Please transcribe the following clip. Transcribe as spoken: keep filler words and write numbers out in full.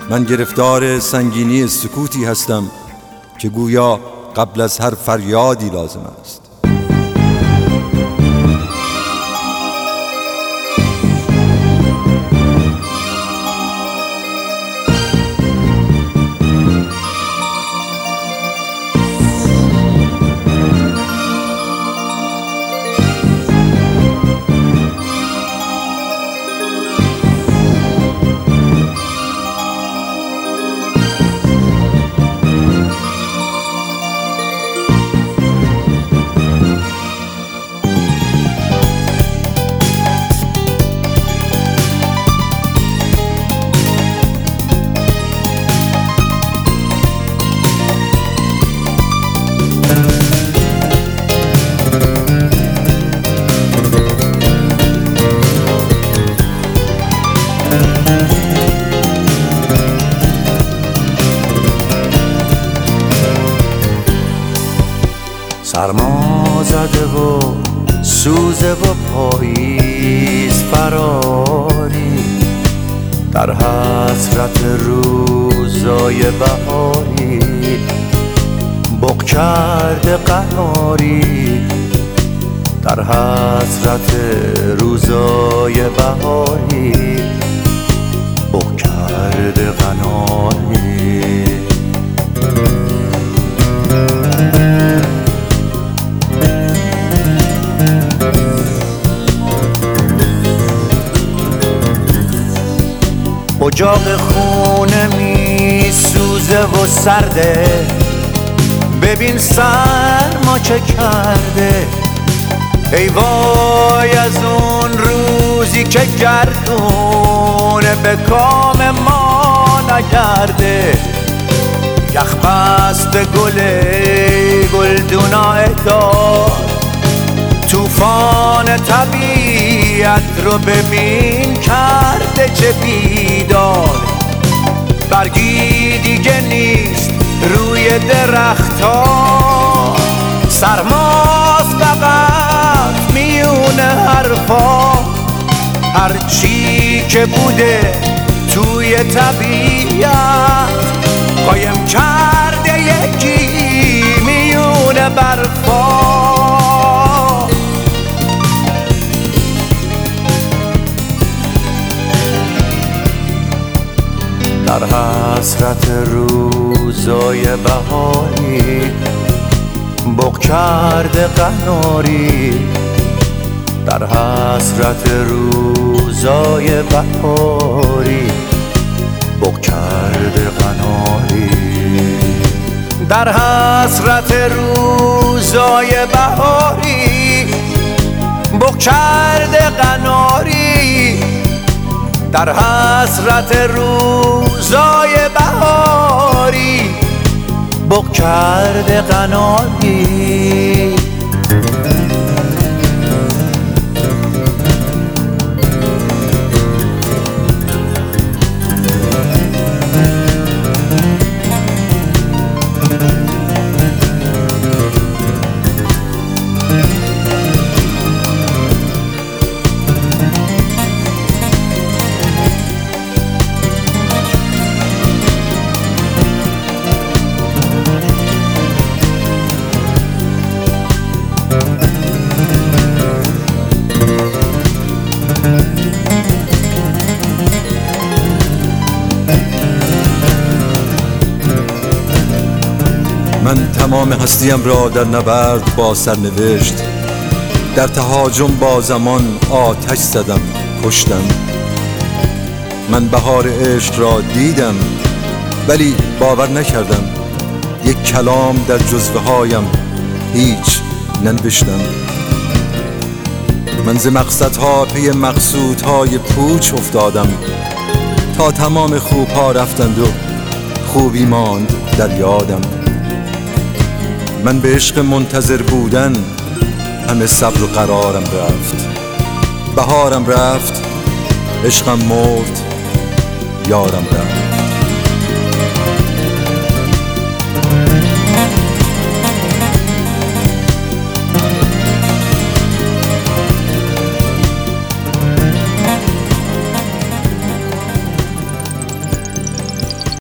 من گرفتار سنگینی سکوتی هستم که گویا قبل از هر فریادی لازم است. سرما زده و سوزه و پاییز فراری، در حسرت روزای بهاری بغ کرده قناری، در حسرت روزای بهاری بغ کرده قناری. اجاق خونه می سوزه و سرده، ببین سرما چه کرده. ای وای از اون روزی که گردونه به کام ما نگرده. یخ بست گل گلدونای دار، توفان طبیعت رو ببین کرده چه بیدار. برگی دیگه نیست روی درخت‌ها، سرماست فقط میون حرفا. هرچی که بوده توی طبیعت قایم کرده یکی میون برفا. در حسرت روزای بهاری بغ کرده قناری، در حسرت روزای بهاری بغ کرده قناری، در حسرت روزای بهاری بغ کرده قناری، در حسرت روزای بهاری بغ کرده قناری. من تمام هستیم را در نبرد با سرنوشت، در تهاجم با زمان آتش زدم کشتم. من بهار عشق را دیدم ولی باور نکردم، یک کلام در جزوه هایم هیچ ننوشتم. من ز مقصدها پی مقصودهای پوچ افتادم، تا تمام خوبها رفتند و خوبی ماند در یادم. من به عشق منتظر بودن همه صبر و قرارم رفت، بهارم رفت، عشقم مرد، یارم رفت.